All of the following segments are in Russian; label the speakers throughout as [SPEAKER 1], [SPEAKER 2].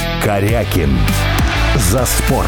[SPEAKER 1] Корякин. За спорт.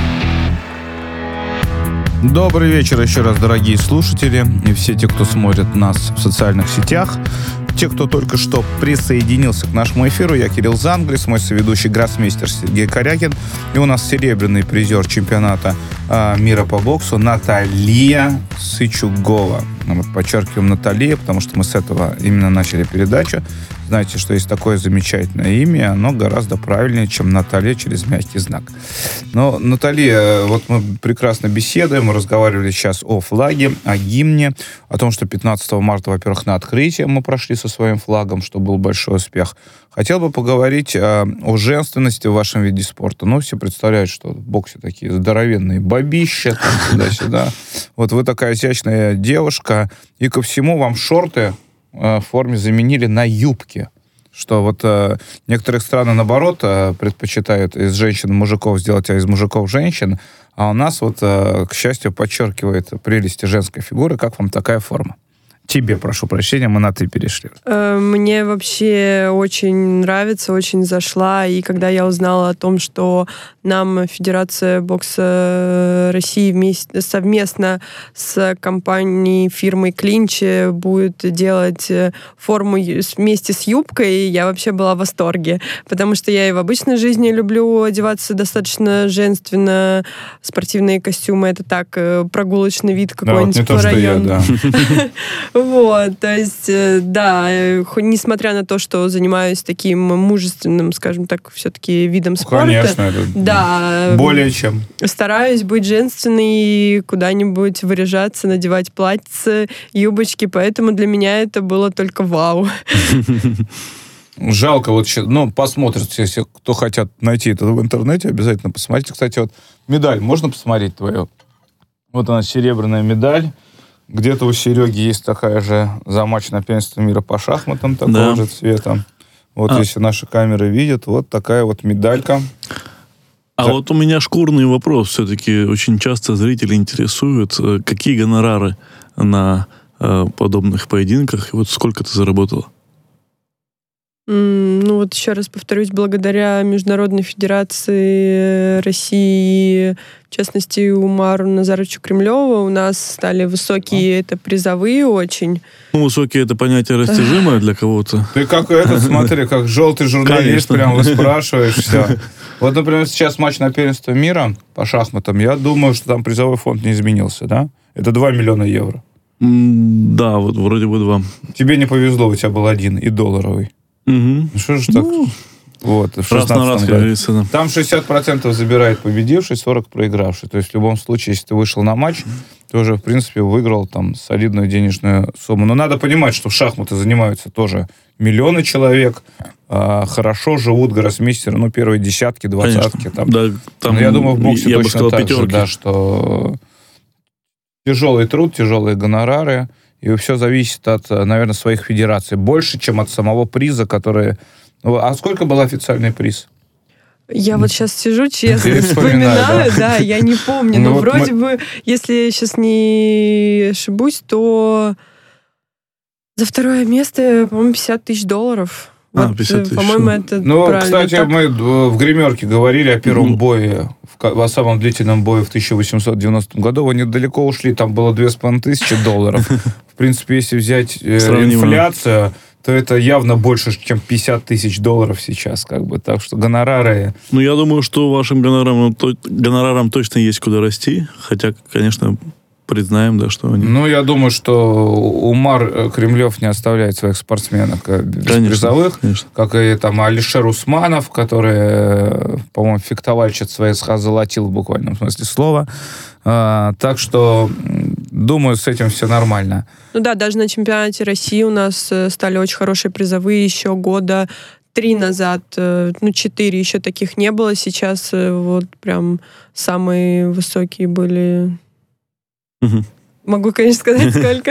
[SPEAKER 2] Добрый вечер еще раз, дорогие слушатели и все те, кто смотрит нас в социальных сетях. Те, кто только что присоединился к нашему эфиру, я Кирилл Занглис, мой соведущий гроссмейстер Сергей Корякин. И у нас серебряный призер чемпионата мира по боксу Наталья Сычугова. Мы подчеркиваем Наталья, потому что мы с этого именно начали передачу. Знаете, что есть такое замечательное имя, и оно гораздо правильнее, чем Наталья через мягкий знак. Но, Наталья, вот мы прекрасно беседуем, мы разговаривали сейчас о флаге, о гимне, о том, что 15 марта, во-первых, на открытие мы прошли со своим флагом, что был большой успех. Хотел бы поговорить о женственности в вашем виде спорта. Ну, все представляют, что в боксе такие здоровенные бабища, там, туда-сюда. Вот вы такая изящная девушка, и ко всему вам шорты в форме заменили на юбки. Что вот некоторые страны, наоборот, предпочитают из женщин мужиков сделать, а из мужиков женщин. А у нас вот, к счастью, подчеркивает прелести женской фигуры. Как вам такая форма? Тебе, прошу прощения, мы на «ты» перешли.
[SPEAKER 3] Мне вообще очень нравится, очень зашла. И когда я узнала о том, что нам Федерация бокса России совместно с компанией, фирмой Клинч будет делать форму вместе с юбкой, я вообще была в восторге. Потому что я и в обычной жизни люблю одеваться достаточно женственно. Спортивные костюмы — это так, прогулочный вид какой-нибудь по району.
[SPEAKER 2] Да, вот не то, что я, да.
[SPEAKER 3] Вот, то есть, да, несмотря на то, что занимаюсь таким мужественным, скажем так, все-таки видом спорта.
[SPEAKER 2] Конечно, это
[SPEAKER 3] да,
[SPEAKER 2] более чем.
[SPEAKER 3] Стараюсь быть женственной и куда-нибудь выряжаться, надевать платьица, юбочки, поэтому для меня это было только вау.
[SPEAKER 2] Жалко, вот сейчас, ну, посмотрите, если кто хотят найти это в интернете, обязательно посмотрите. Кстати, вот медаль, можно посмотреть твою? Вот она, серебряная медаль. Где-то у Сереги есть такая же за матч на первенство мира по шахматам, такого же цвета. Вот если наши камеры видят, вот такая вот медалька.
[SPEAKER 4] Вот у меня шкурный вопрос. Все-таки очень часто зрители интересуют, какие гонорары на подобных поединках, и вот сколько ты заработала?
[SPEAKER 3] Ну вот еще раз повторюсь, благодаря Международной Федерации России, в частности, Умару Назаровичу Кремлеву, у нас стали высокие, это призовые очень.
[SPEAKER 4] Ну, высокие — это понятие растяжимое для кого-то.
[SPEAKER 2] Ты как этот, смотри, как желтый журналист, прям выспрашиваешь все. Вот, например, сейчас матч на первенство мира по шахматам, я думаю, что там призовой фонд не изменился, да? Это 2 миллиона евро.
[SPEAKER 4] Да, вот вроде бы 2.
[SPEAKER 2] Тебе не повезло, у тебя был 1 и долларовый.
[SPEAKER 4] Угу.
[SPEAKER 2] Что же так? Вот, в 16 году. Там 60% забирает победивший, 40% проигравший. То есть в любом случае, если ты вышел на матч, ты уже, в принципе, выиграл там солидную денежную сумму. Но надо понимать, что в шахматы занимаются тоже миллионы человек, хорошо живут гроссмейстеры, ну, первые десятки, двадцатки. Там.
[SPEAKER 4] Да, там,
[SPEAKER 2] но я думаю, в боксе
[SPEAKER 4] я
[SPEAKER 2] точно так же, да, что тяжелый труд, тяжелые гонорары, и все зависит от, наверное, своих федераций. Больше, чем от самого приза, который... А сколько был официальный приз?
[SPEAKER 3] Я вот сейчас сижу, честно, вспоминаю, да, я не помню. Но вроде бы, если я сейчас не ошибусь, то за второе место, по-моему, $50 тысяч. Вот,
[SPEAKER 4] 50 тысяч.
[SPEAKER 3] По-моему, это
[SPEAKER 2] правильно. Кстати, так... мы в гримерке говорили о первом бое, о самом длительном бое в 1890 году. Вы недалеко ушли, там было $2500. В принципе, если взять инфляцию, то это явно больше, чем $50 тысяч сейчас, как бы. Так что гонорары...
[SPEAKER 4] Ну, я думаю, что вашим гонорарам точно есть куда расти. Хотя, конечно, признаем, да, что они...
[SPEAKER 2] Ну, я думаю, что Умар Кремлев не оставляет своих спортсменок без призовых. Конечно. Как и там Алишер Усманов, который, по-моему, фехтовальщиц своих озолотил в буквальном смысле слова. Так что, думаю, с этим все нормально.
[SPEAKER 3] Ну да, даже на чемпионате России у нас стали очень хорошие призовые еще года 3 назад, 4 еще таких не было. Сейчас вот прям самые высокие были... Могу, конечно, сказать, сколько.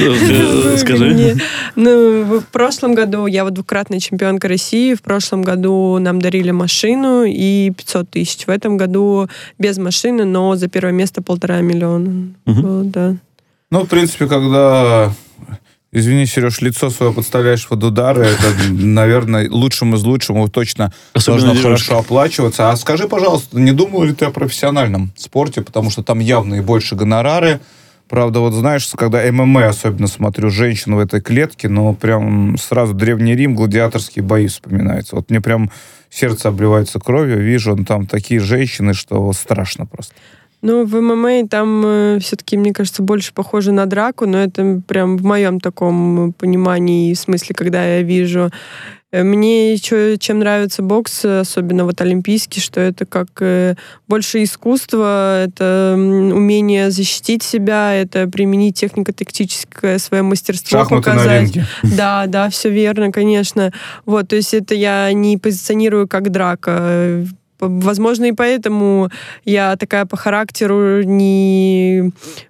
[SPEAKER 4] Скажи.
[SPEAKER 3] В прошлом году, я вот двукратная чемпионка России, в прошлом году нам дарили машину и 500 тысяч. В этом году без машины, но за первое место $1,5 миллиона. Да.
[SPEAKER 2] Ну, в принципе, когда Извини, Сереж, лицо свое подставляешь под удары. Это, наверное, лучшим из лучшего точно
[SPEAKER 4] Особенно
[SPEAKER 2] должно хорошо оплачиваться. А скажи, пожалуйста, не думал ли ты о профессиональном спорте? Потому что там явно и больше гонорары. Правда, вот знаешь, когда ММА особенно смотрю, женщин в этой клетке, но прям сразу Древний Рим, гладиаторские бои вспоминаются. Вот мне прям сердце обливается кровью, вижу там такие женщины, что страшно просто.
[SPEAKER 3] Ну, в ММА там все-таки, мне кажется, больше похоже на драку, но это прям в моем таком понимании и смысле, когда я вижу. Мне чем нравится бокс, особенно вот олимпийский, что это как больше искусство, это умение защитить себя, это применить технико-тактическое свое мастерство,
[SPEAKER 2] шахматы
[SPEAKER 3] показать.
[SPEAKER 2] На ринге.
[SPEAKER 3] Да, все верно, конечно. Вот, то есть это я не позиционирую как драка. Возможно, и поэтому я такая по характеру не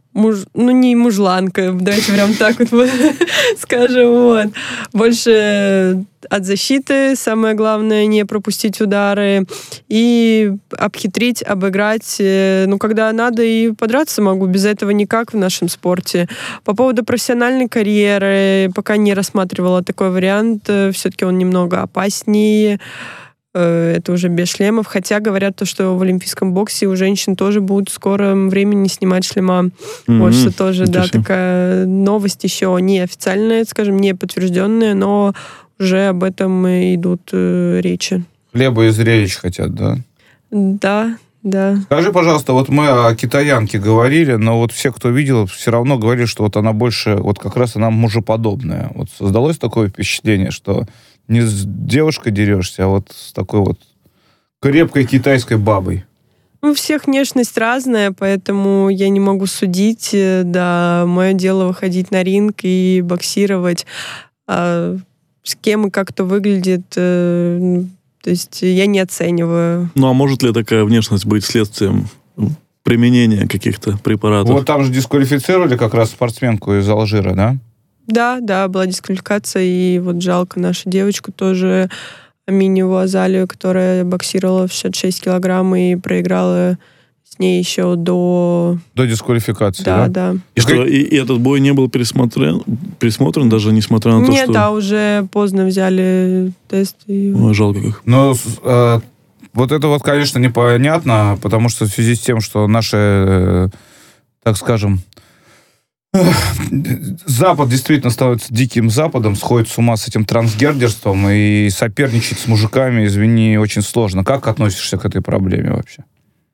[SPEAKER 3] мужланка, давайте прям так вот скажем, вот. Больше от защиты, самое главное, не пропустить удары и обхитрить, обыграть. Ну, когда надо, и подраться могу, без этого никак в нашем спорте. По поводу профессиональной карьеры, пока не рассматривала такой вариант, все-таки он немного опаснее. Это уже без шлемов. Хотя говорят, что в олимпийском боксе у женщин тоже будут в скором времени снимать шлема. Вот что тоже, да, такая новость еще не официальная, скажем, не подтвержденная, но уже об этом идут речи.
[SPEAKER 2] Хлеба и зрелищ хотят, да?
[SPEAKER 3] Да.
[SPEAKER 2] Скажи, пожалуйста, вот мы о китаянке говорили, но вот все, кто видел, все равно говорили, что вот она больше, вот как раз она мужеподобная. Вот создалось такое впечатление, что не с девушкой дерешься, а вот с такой вот крепкой китайской бабой.
[SPEAKER 3] У всех внешность разная, поэтому я не могу судить. Да, мое дело выходить на ринг и боксировать. А с кем и как кто выглядит, то есть я не оцениваю.
[SPEAKER 4] Ну, а может ли такая внешность быть следствием применения каких-то препаратов?
[SPEAKER 2] Вот там же дисквалифицировали как раз спортсменку из Алжира, да?
[SPEAKER 3] Да, была дисквалификация, и вот жалко нашу девочку тоже, Аминеву Азалию, которая боксировала в 66 килограмм и проиграла с ней еще до
[SPEAKER 2] дисквалификации,
[SPEAKER 3] да?
[SPEAKER 4] И что, и этот бой не был пересмотрен, даже несмотря на то,
[SPEAKER 3] Нет,
[SPEAKER 4] что...
[SPEAKER 3] да, уже поздно взяли тест. И...
[SPEAKER 4] Ой, жалко как.
[SPEAKER 2] Но вот это вот, конечно, непонятно, потому что в связи с тем, что наши, так скажем, Запад действительно становится диким Западом, сходит с ума с этим трансгендерством и соперничать с мужиками, извини, очень сложно. Как относишься к этой проблеме вообще?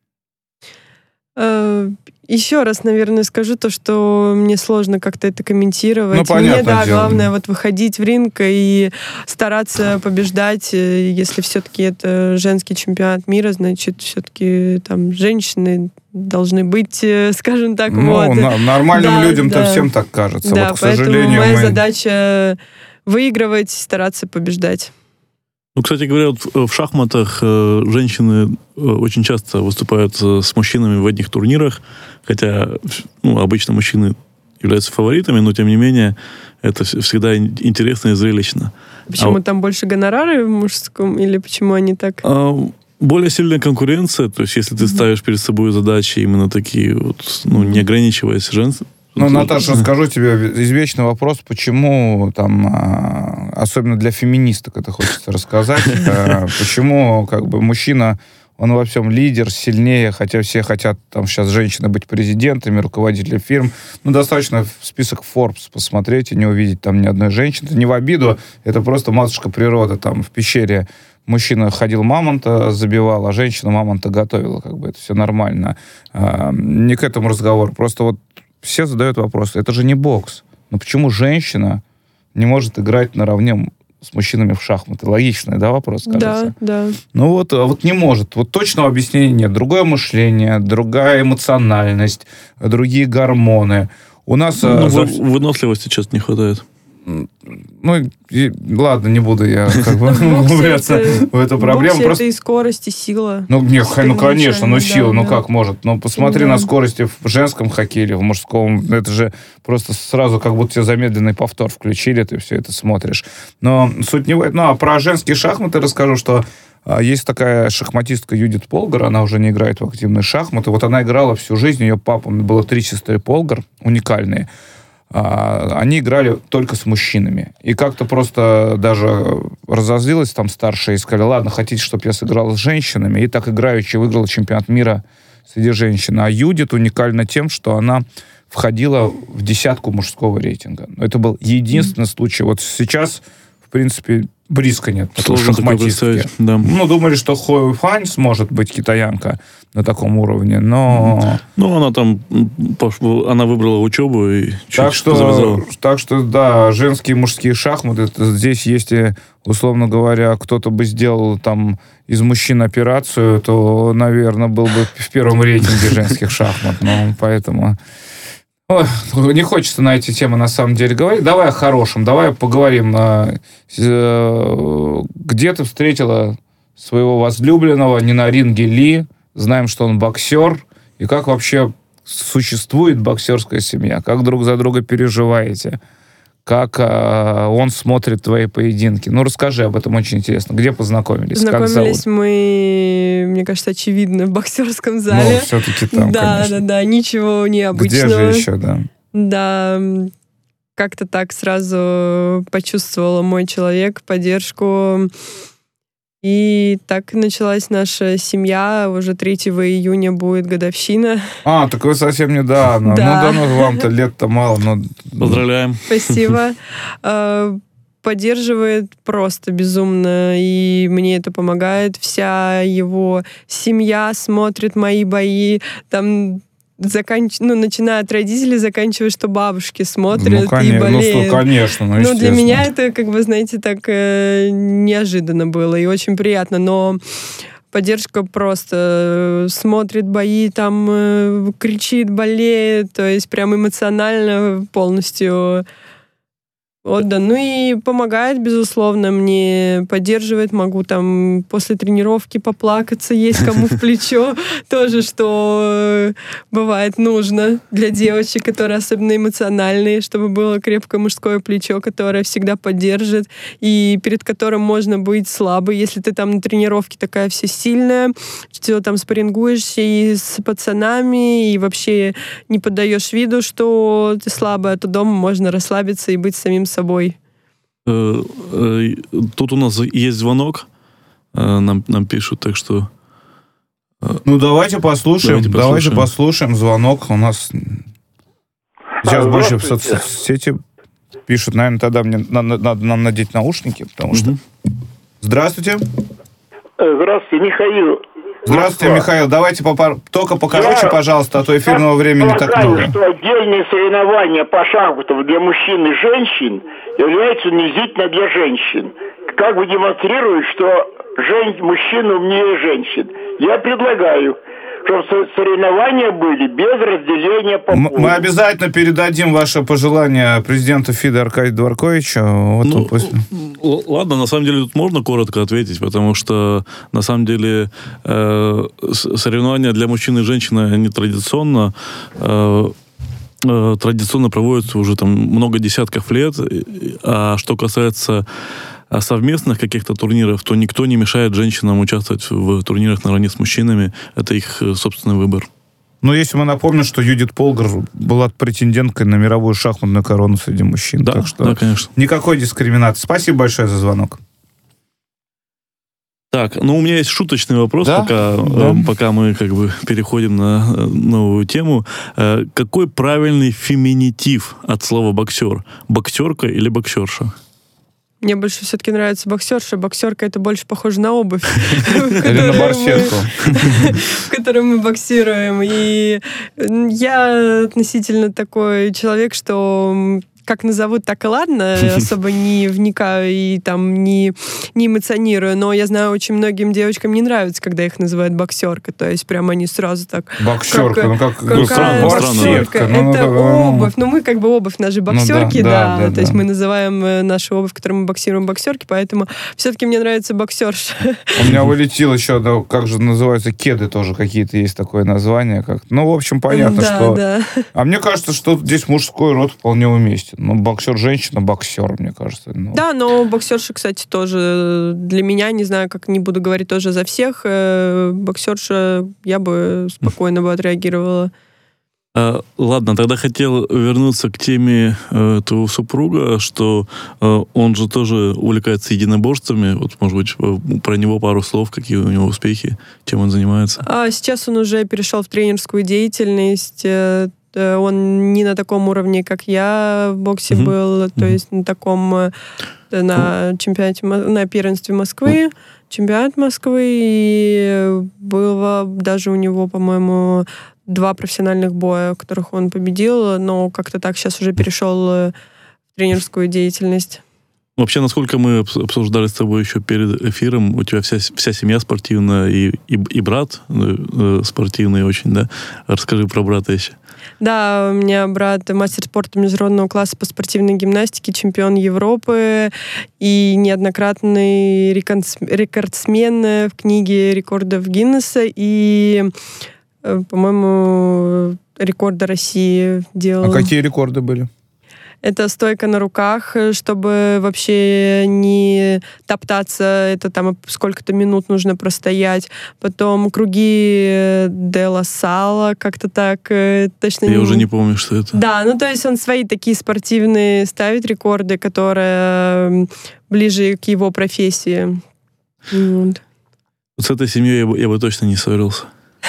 [SPEAKER 3] Еще раз, наверное, скажу то, что мне сложно как-то это комментировать.
[SPEAKER 2] Ну, понятно.
[SPEAKER 3] Мне, главное вот выходить в ринг и стараться побеждать. Если все-таки это женский чемпионат мира, значит, все-таки там женщины должны быть, скажем так, вот.
[SPEAKER 2] Нормальным людям-то всем так кажется.
[SPEAKER 3] Да,
[SPEAKER 2] вот, к сожалению,
[SPEAKER 3] поэтому моя задача выигрывать, стараться побеждать.
[SPEAKER 4] Ну, кстати говоря, вот в шахматах женщины очень часто выступают с мужчинами в одних турнирах, хотя обычно мужчины являются фаворитами, но тем не менее это всегда интересно и зрелищно.
[SPEAKER 3] Почему там больше гонорары в мужском, или почему они так?
[SPEAKER 4] Более сильная конкуренция, то есть если ты ставишь перед собой задачи именно такие, вот, не ограничиваясь женством.
[SPEAKER 2] Ну, Наташа, скажу тебе извечный вопрос, почему там, особенно для феминисток это хочется рассказать, почему как бы мужчина, он во всем лидер, сильнее, хотя все хотят там сейчас женщины быть президентами, руководителями фирм. Ну, достаточно в список Forbes посмотреть и не увидеть там ни одной женщины. Это не в обиду, это просто матушка природа. Там в пещере мужчина ходил мамонта, забивал, а женщина мамонта готовила. Как бы это все нормально. Не к этому разговор. Просто вот все задают вопрос, это же не бокс. Но почему женщина не может играть наравне с мужчинами в шахматы? Логичный, да, вопрос, кажется?
[SPEAKER 3] Да.
[SPEAKER 2] Ну вот не может. Вот точного объяснения нет. Другое мышление, другая эмоциональность, другие гормоны. У нас...
[SPEAKER 4] выносливости часто не хватает.
[SPEAKER 2] Ладно, не буду я углубляться в эту проблему.
[SPEAKER 3] В боксе это и скорость, и сила.
[SPEAKER 2] Конечно, сила, как может? Ну, посмотри на скорости в женском хоккее или в мужском. Это же просто сразу как будто тебе замедленный повтор включили, ты все это смотришь. Но суть не в этом. А про женские шахматы расскажу, что есть такая шахматистка Юдит Полгар, она уже не играет в активные шахматы. Вот она играла всю жизнь, ее папа, было 3 сестры Полгар, уникальные. они играли только с мужчинами. И как-то просто даже разозлилась там старшая и сказали, ладно, хотите, чтобы я сыграл с женщинами? И так играючи выиграла чемпионат мира среди женщин. А Юдит уникальна тем, что она входила в десятку мужского рейтинга. Это был единственный случай. Вот сейчас, в принципе, близко нет такой шахматистки.
[SPEAKER 4] Да.
[SPEAKER 2] Ну, думали, что Хо Фань сможет быть китаянка на таком уровне, но...
[SPEAKER 4] Ну, она выбрала учебу и
[SPEAKER 2] так что, да, женские и мужские шахматы, здесь есть, условно говоря, кто-то бы сделал там из мужчин операцию, то, наверное, был бы в первом рейтинге женских шахмат. Ну, поэтому... Ой, не хочется на эти темы на самом деле говорить. Давай о хорошем, давай поговорим. Где ты встретила своего возлюбленного, не на ринге ли? Знаем, что он боксер. И как вообще существует боксерская семья? Как друг за друга переживаете? Как он смотрит твои поединки? Ну, расскажи об этом, очень интересно. Где познакомились?
[SPEAKER 3] Познакомились мы, мне кажется, очевидно, в боксерском зале.
[SPEAKER 2] Ну, все-таки там, конечно.
[SPEAKER 3] Да, ничего необычного.
[SPEAKER 2] Где же еще, да?
[SPEAKER 3] Да, как-то так сразу почувствовала мой человек поддержку. И так началась наша семья. Уже 3 июня будет годовщина.
[SPEAKER 2] Так вы совсем недавно.
[SPEAKER 3] Да.
[SPEAKER 2] Ну, вам-то лет-то мало. Но...
[SPEAKER 4] Поздравляем.
[SPEAKER 3] Спасибо. Поддерживает просто безумно, и мне это помогает. Вся его семья смотрит мои бои. Там... начиная от родителей, заканчивая, что бабушки смотрят и болеют.
[SPEAKER 2] Конечно,
[SPEAKER 3] для меня это, знаете, так неожиданно было и очень приятно, но поддержка просто смотрит бои, там кричит, болеет, то есть прям эмоционально полностью отдан. Ну и помогает, безусловно, мне поддерживает. Могу там после тренировки поплакаться, есть кому в плечо. Тоже, что бывает нужно для девочек, которые особенно эмоциональные, чтобы было крепкое мужское плечо, которое всегда поддержит и перед которым можно быть слабой. Если ты там на тренировке такая вся сильная, все там спаррингуешься и с пацанами, и вообще не поддаешь виду, что ты слабая, то дома можно расслабиться и быть самим собой.
[SPEAKER 4] Тут у нас есть звонок, нам пишут, так что...
[SPEAKER 2] Ну, давайте послушаем звонок. У нас сейчас больше в соцсети пишут. Наверное, тогда мне надо нам надеть наушники, потому что... Здравствуйте.
[SPEAKER 5] Здравствуйте, Михаил.
[SPEAKER 2] Здравствуйте, Михаил. Давайте только покороче, пожалуйста, а то эфирного времени так много.
[SPEAKER 5] Что отдельные соревнования по шахматам для мужчин и женщин являются унизительно для женщин. Как бы демонстрируют, что мужчины умнее женщин. Я предлагаю, чтобы соревнования были без разделения по полу.
[SPEAKER 2] Мы обязательно передадим ваше пожелание президенту ФИДе Аркадию Дворковичу.
[SPEAKER 4] Ладно, на самом деле тут можно коротко ответить, потому что на самом деле соревнования для мужчин и женщин, они традиционно проводятся уже там много десятков лет. А что касается совместных каких-то турниров, то никто не мешает женщинам участвовать в турнирах наравне с мужчинами. Это их собственный выбор.
[SPEAKER 2] Но если мы напомним, что Юдит Полгар была претенденткой на мировую шахматную корону среди мужчин.
[SPEAKER 4] Да,
[SPEAKER 2] так что
[SPEAKER 4] да, конечно.
[SPEAKER 2] Никакой дискриминации. Спасибо большое за звонок.
[SPEAKER 4] Так, у меня есть шуточный вопрос,
[SPEAKER 2] да?
[SPEAKER 4] Пока мы переходим на новую тему. Какой правильный феминитив от слова боксер? Боксерка или боксерша?
[SPEAKER 3] Мне больше все-таки нравится боксерша. Боксерка — это больше похоже на обувь.
[SPEAKER 2] Или на барсетку.
[SPEAKER 3] В которой мы боксируем. И я относительно такой человек, что как назовут, так и ладно. Особо не вникаю и там не эмоционирую. Но я знаю, очень многим девочкам не нравится, когда их называют боксерка. То есть прям они сразу так...
[SPEAKER 2] Боксерка,
[SPEAKER 3] какая боксерка? Это обувь. Мы обувь, наши боксерки, да. То есть мы называем нашу обувь, которую мы боксируем, боксерки, поэтому все-таки мне нравится боксерша.
[SPEAKER 2] У меня вылетело еще, как же называются, кеды тоже какие-то есть такое название. В общем, понятно, что... А мне кажется, что здесь мужской род вполне уместен. Боксер-женщина, боксер, мне кажется.
[SPEAKER 3] Да, но боксерша, кстати, тоже для меня, не знаю, как не буду говорить тоже за всех, боксерша я бы спокойно отреагировала.
[SPEAKER 4] Ладно, тогда хотел вернуться к теме твоего супруга, что он же тоже увлекается единоборствами. Вот, может быть, про него пару слов, какие у него успехи, чем он занимается.
[SPEAKER 3] Сейчас он уже перешел в тренерскую деятельность. Он не на таком уровне, как я в боксе был, то есть на таком, на чемпионате, на первенстве Москвы, чемпионат Москвы, и было даже у него, по-моему, 2 профессиональных боя, в которых он победил, но как-то так сейчас уже перешел в тренерскую деятельность.
[SPEAKER 4] Вообще, насколько мы обсуждали с тобой еще перед эфиром, у тебя вся семья спортивная, и брат спортивный очень, да? Расскажи про брата еще.
[SPEAKER 3] Да, у меня брат мастер спорта международного класса по спортивной гимнастике, чемпион Европы и неоднократный рекордсмен в книге рекордов Гиннесса и, по-моему, рекорды России делал.
[SPEAKER 2] А какие рекорды были?
[SPEAKER 3] Это стойка на руках, чтобы вообще не топтаться, это там сколько-то минут нужно простоять. Потом круги Делла Сала, как-то так. Точно
[SPEAKER 4] Я уже не помню, что это.
[SPEAKER 3] Да, ну то есть он свои такие спортивные ставит рекорды, которые ближе к его профессии. Вот.
[SPEAKER 4] С этой семьей я бы точно не ссорился.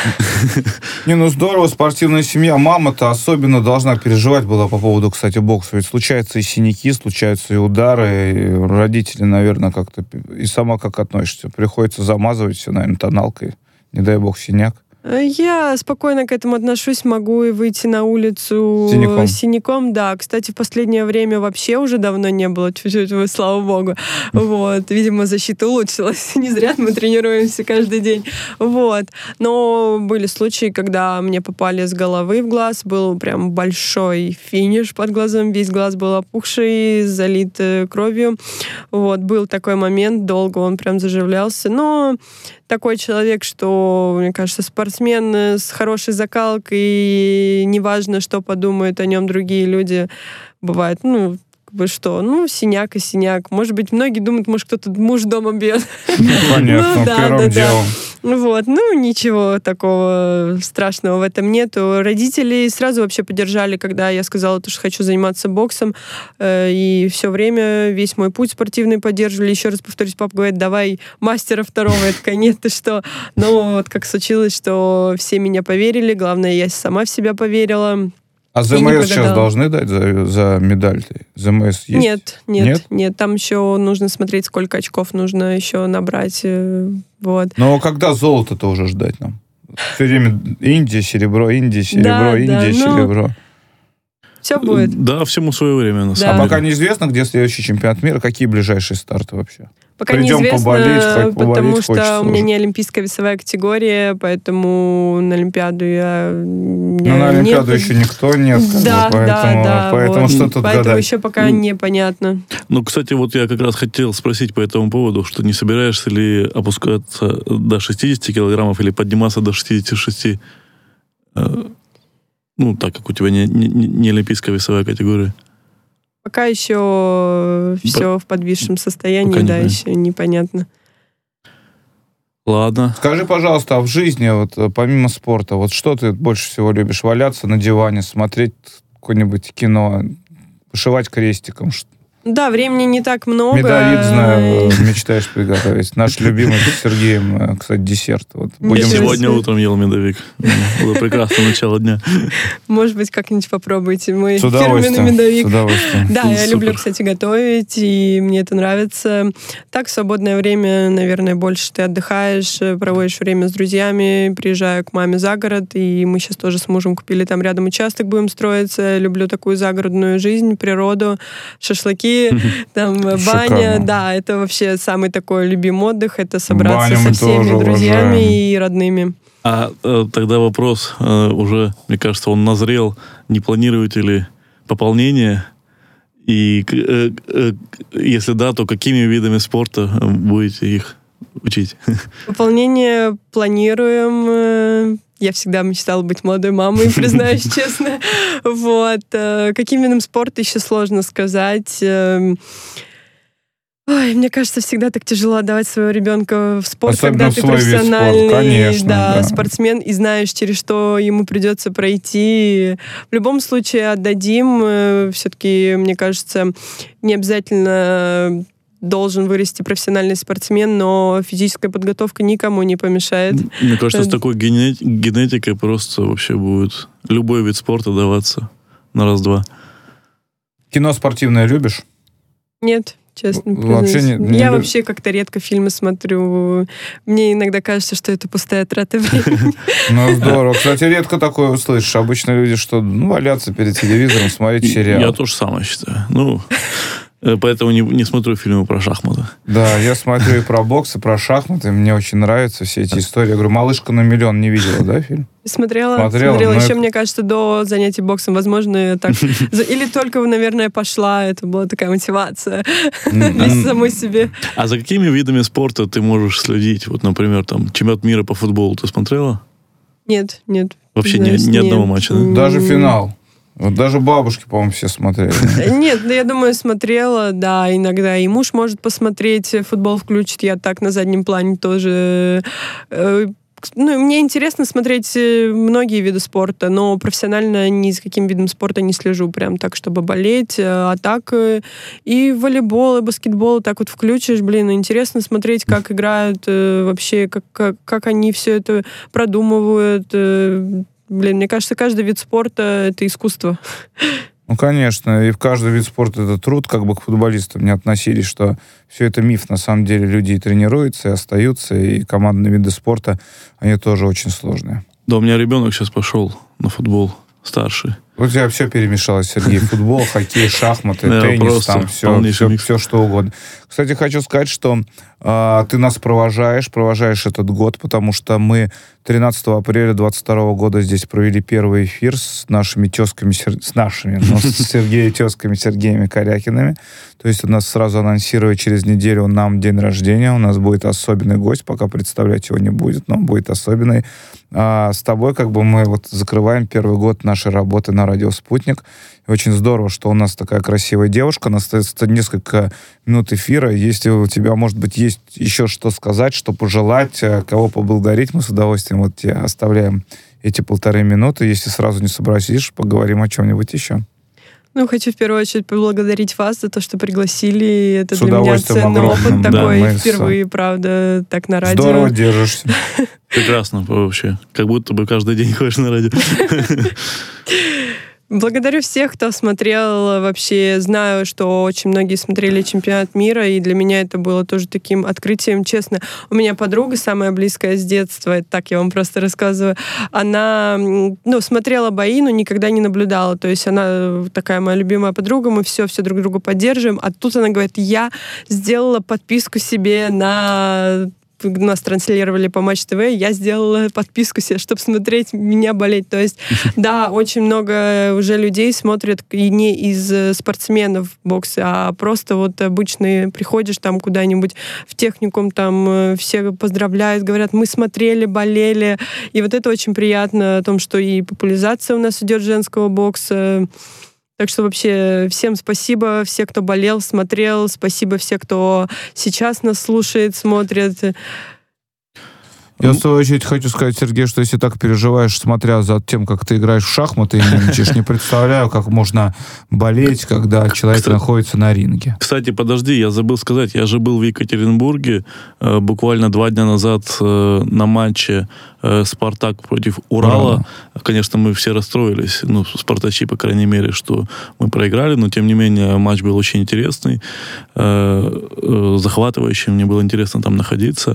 [SPEAKER 2] Не, ну здорово, спортивная семья. Мама-то особенно должна переживать была по поводу, кстати, бокса. Ведь случаются и синяки, случаются и удары. И родители, наверное, как-то... И сама как относишься? Приходится замазывать все, наверное, тоналкой. Не дай бог синяк.
[SPEAKER 3] Я спокойно к этому отношусь, могу и выйти на улицу с синяком. Да, кстати, в последнее время вообще уже давно не было, слава богу. Вот, видимо, защита улучшилась. Не зря мы тренируемся каждый день. Вот. Но были случаи, когда мне попали с головы в глаз, был прям большой финиш под глазом, весь глаз был опухший, залит кровью. Вот, был такой момент, долго он прям заживлялся. Но такой человек, что, мне кажется, спортсмен с хорошей закалкой, и неважно, что подумают о нем другие люди, бывает, синяк и синяк. Может быть, многие думают, может, кто-то муж дома бьет.
[SPEAKER 2] Понятно, первым делом.
[SPEAKER 3] Вот, ничего такого страшного в этом нету. Родители сразу вообще поддержали, когда я сказала, что хочу заниматься боксом, и все время весь мой путь спортивный поддерживали. Еще раз повторюсь, папа говорит, давай мастера второго. Я такая, нет, ты что? Но вот как случилось, что все меня поверили, главное, я сама в себя поверила.
[SPEAKER 2] А ЗМС сейчас должны дать за медаль? ЗМС есть?
[SPEAKER 3] Нет. Там еще нужно смотреть, сколько очков нужно еще набрать. Вот.
[SPEAKER 2] Но когда золото-то уже ждать нам? Все время Индия, серебро, серебро.
[SPEAKER 3] Все будет.
[SPEAKER 4] Да, всему свое время, на самом
[SPEAKER 2] деле. А пока неизвестно, где следующий чемпионат мира, какие ближайшие старты вообще?
[SPEAKER 3] Пока неизвестно, потому что у меня не олимпийская весовая категория, поэтому на Олимпиаду я...
[SPEAKER 2] на Олимпиаду еще никто нет. Поэтому что тут гадать?
[SPEAKER 3] Поэтому еще пока непонятно.
[SPEAKER 4] Кстати, вот я как раз хотел спросить по этому поводу, что не собираешься ли опускаться до 60 килограммов или подниматься до 66? Так как у тебя не олимпийская весовая категория.
[SPEAKER 3] Пока еще все в подвисшем состоянии, еще непонятно.
[SPEAKER 4] Ладно.
[SPEAKER 2] Скажи, пожалуйста, а в жизни, помимо спорта, что ты больше всего любишь? Валяться на диване, смотреть какое-нибудь кино, вышивать крестиком?
[SPEAKER 3] Да, времени не так много.
[SPEAKER 2] Медовик, знаю, мечтаешь приготовить. Наш любимый с Сергеем, кстати, десерт.
[SPEAKER 4] Сегодня утром ел медовик. Было прекрасное начало дня.
[SPEAKER 3] Может быть, как-нибудь попробуйте мой фирменный медовик.
[SPEAKER 2] С удовольствием.
[SPEAKER 3] Да, я люблю, кстати, готовить, и мне это нравится. Так, в свободное время, наверное, больше ты отдыхаешь, проводишь время с друзьями, приезжаю к маме за город, и мы сейчас тоже с мужем купили там рядом участок, будем строиться. Люблю такую загородную жизнь, природу, шашлыки, там баня.
[SPEAKER 2] Шикарно.
[SPEAKER 3] Да, это вообще самый такой любимый отдых, это собраться со всеми друзьями и родными.
[SPEAKER 4] А тогда вопрос уже, мне кажется, он назрел. Не планируете ли пополнение? И если да, то какими видами спорта будете их учить?
[SPEAKER 3] Пополнение планируем. Я всегда мечтала быть молодой мамой, признаюсь честно. Вот. Каким видом спорта еще сложно сказать. Ой, мне кажется, всегда так тяжело отдавать своего ребенка в спорт,
[SPEAKER 2] особенно
[SPEAKER 3] когда
[SPEAKER 2] в
[SPEAKER 3] ты
[SPEAKER 2] свой вид спорта,
[SPEAKER 3] профессиональный
[SPEAKER 2] конечно,
[SPEAKER 3] спортсмен и знаешь, через что ему придется пройти. В любом случае отдадим. Все-таки, мне кажется, не обязательно должен вырасти профессиональный спортсмен, но физическая подготовка никому не помешает.
[SPEAKER 4] Мне кажется, с такой генетикой просто вообще будет любой вид спорта даваться на раз-два.
[SPEAKER 2] Кино спортивное любишь?
[SPEAKER 3] Нет. Честно
[SPEAKER 2] вообще
[SPEAKER 3] признаюсь. Я вообще как-то редко фильмы смотрю. Мне иногда кажется, что это пустая трата времени.
[SPEAKER 2] Ну, здорово. Кстати, редко такое услышишь. Обычно люди, что валяться перед телевизором, смотреть сериал.
[SPEAKER 4] Я тоже самое считаю. Поэтому не смотрю фильмы про шахматы.
[SPEAKER 2] Да, я смотрю и про бокс, и про шахматы. Мне очень нравятся все эти истории. Я говорю, «Малышка на миллион» не видела, да, фильм?
[SPEAKER 3] Смотрела. Еще, мне кажется, до занятий боксом, возможно, так... Или только, наверное, пошла. Это была такая мотивация для самой себе.
[SPEAKER 4] А за какими видами спорта ты можешь следить? Вот, например, там, чемпионат мира по футболу ты смотрела?
[SPEAKER 3] Нет.
[SPEAKER 4] Вообще ни одного матча, да?
[SPEAKER 2] Даже финал. Вот даже бабушки, по-моему, все смотрели.
[SPEAKER 3] Нет, я думаю, смотрела, да, иногда и муж может посмотреть, футбол включит, я так на заднем плане тоже. Мне интересно смотреть многие виды спорта, но профессионально ни за каким видом спорта не слежу, прям так, чтобы болеть. А так и волейбол, и баскетбол так вот включишь, интересно смотреть, как играют вообще, как они все это продумывают. Мне кажется, каждый вид спорта — это искусство.
[SPEAKER 2] Ну, конечно, и в каждый вид спорта это труд, как бы к футболистам не относились, что все это миф. На самом деле люди и тренируются, и остаются, и командные виды спорта, они тоже очень сложные.
[SPEAKER 4] Да, у меня ребенок сейчас пошел на футбол, старший.
[SPEAKER 2] У тебя все перемешалось, Сергей. Футбол, хоккей, шахматы, теннис, там все что угодно. Кстати, хочу сказать, что ты нас провожаешь этот год, потому что мы 13 апреля 2022 года здесь провели первый эфир с нашими тезками, с Сергеями Корякинами. То есть у нас сразу анонсировали через неделю нам день рождения. У нас будет особенный гость, пока представлять его не будет, но он будет особенный. С тобой мы закрываем первый год нашей работы на радио «Спутник». И очень здорово, что у нас такая красивая девушка. У нас остается несколько минут эфира. Если у тебя, может быть, есть еще что сказать, что пожелать, кого поблагодарить, мы с удовольствием тебе оставляем эти 1,5 минуты. Если сразу не сообразишь, поговорим о чем-нибудь еще.
[SPEAKER 3] Хочу в первую очередь поблагодарить вас за то, что пригласили. Это
[SPEAKER 2] с
[SPEAKER 3] для меня ценный опыт такой.
[SPEAKER 2] Да,
[SPEAKER 3] впервые, правда, так на радио.
[SPEAKER 2] Здорово держишься.
[SPEAKER 4] Прекрасно вообще. Как будто бы каждый день ходишь на радио.
[SPEAKER 3] Благодарю всех, кто смотрел. Вообще знаю, что очень многие смотрели чемпионат мира, и для меня это было тоже таким открытием. Честно, у меня подруга, самая близкая с детства, это так я вам просто рассказываю, она смотрела бои, но никогда не наблюдала. То есть она такая моя любимая подруга, мы все друг друга поддерживаем. А тут она говорит, я сделала подписку себе на... Нас транслировали по Матч ТВ, я сделала подписку себе, чтобы смотреть меня болеть. То есть, да, очень много уже людей смотрят и не из спортсменов бокса, а просто обычные приходишь там куда-нибудь в техникум, там все поздравляют, говорят, мы смотрели, болели. И это очень приятно о том, что и популяризация у нас идет женского бокса. Так что вообще всем спасибо, все, кто болел, смотрел. Спасибо все, кто сейчас нас слушает, смотрит.
[SPEAKER 2] Я, в свою очередь, хочу сказать, Сергей, что если так переживаешь, смотря за тем, как ты играешь в шахматы и нервничаешь, не представляю, как можно болеть, когда человек находится на ринге.
[SPEAKER 4] Кстати, подожди, я забыл сказать, я же был в Екатеринбурге буквально 2 дня назад на матче «Спартак» против «Урала». Конечно, мы все расстроились, спартачи, по крайней мере, что мы проиграли, но, тем не менее, матч был очень интересный, захватывающий, мне было интересно там находиться.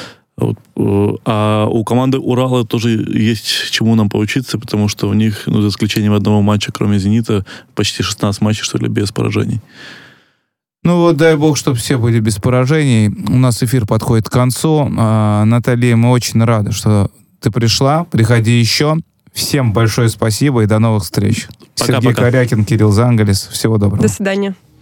[SPEAKER 4] А у команды «Урала» тоже есть чему нам поучиться, потому что у них, за исключением одного матча, кроме «Зенита», почти 16 матчей, что ли, без поражений.
[SPEAKER 2] Дай бог, чтобы все были без поражений. У нас эфир подходит к концу. Наталья, мы очень рады, что ты пришла. Приходи еще. Всем большое спасибо и до новых встреч.
[SPEAKER 4] Пока-пока.
[SPEAKER 2] Сергей Корякин, Кирилл Зангалис. Всего доброго.
[SPEAKER 3] До свидания.